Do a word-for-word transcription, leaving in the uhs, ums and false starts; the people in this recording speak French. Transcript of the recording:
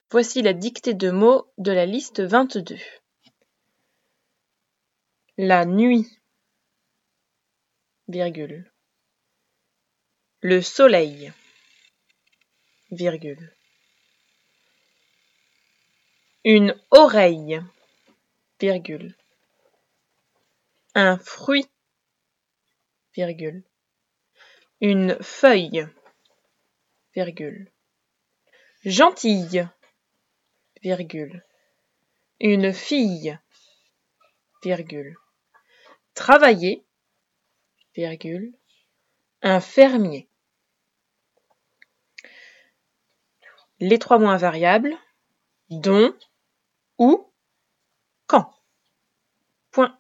Voici la dictée de mots de la liste vingt-deux. La nuit, virgule. Le soleil, virgule. Une oreille, virgule. Un fruit, virgule. Une feuille, virgule. Gentille, virgule. Une fille, virgule. Travailler, virgule. Un fermier. Les trois mots invariables, dont, où, quand. Point.